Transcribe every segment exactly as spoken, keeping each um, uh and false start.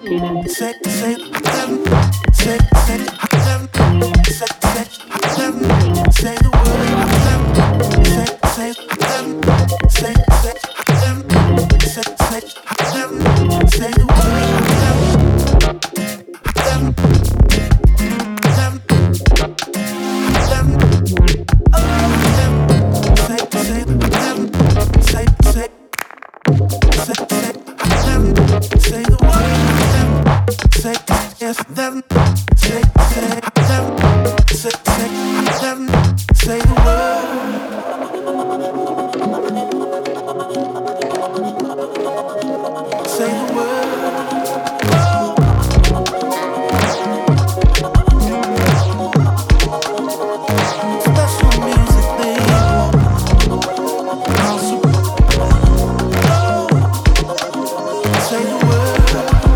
Say, say, seven, say, say, seven, say, say, seven, say the word, seven, say, say, seven, say, say, seven, say, say, seven, say the word, seven, seven, seven, seven, oh, seven, say, say, seven, say, say, say, say, seven, say the word, seven, say, yes, seven, say, say, seven, say, say, seven, say the word. Say the word. Oh. Special music, baby. Awesome. Oh. Say the word.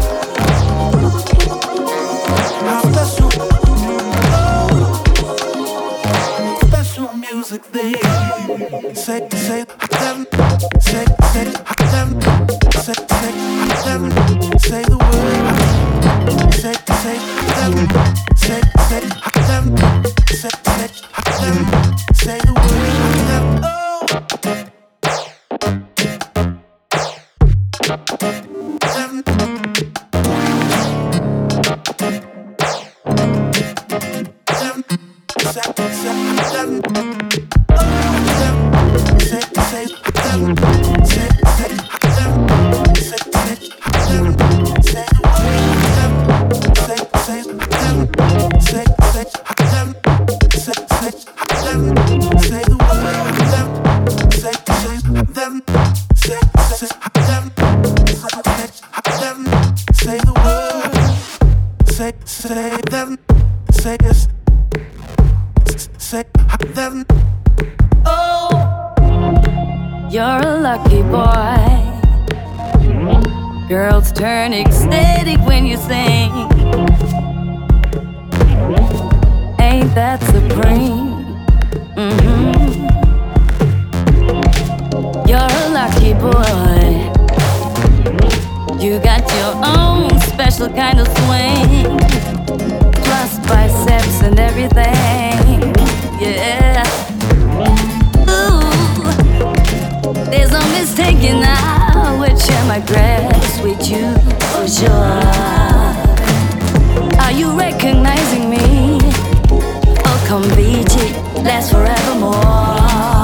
How special. Oh. Special music, baby. Say, say, seven. Say, say, seven. Say, say, seven. Say the word. Say, say, seven. Say, say, seven. Say, say, seven. Say the word. Seven. Oh. Seven. Seven. Say, say, seven. Oh. Seven. Say, say, seven. Say, say, seven. Say, say, seven. Say the word. Seven. Say, say, seven. Say, say, seven. Say, say, seven. Say the word. Seven. Say, say, seven. Say, say, seven. Say, seven. Say the word. Say, say, seven. Say, yes. Say, seven. Oh. You're a lucky boy. Girls turn ecstatic when you sing. Ain't that supreme? Mm-hmm. You're a lucky boy. You got your own special kind of swing, plus biceps and everything. Yeah. Ooh. There's no mistaking now which share my grass with you for sure. Are you recognizing me? Oh, come Convici lasts forevermore.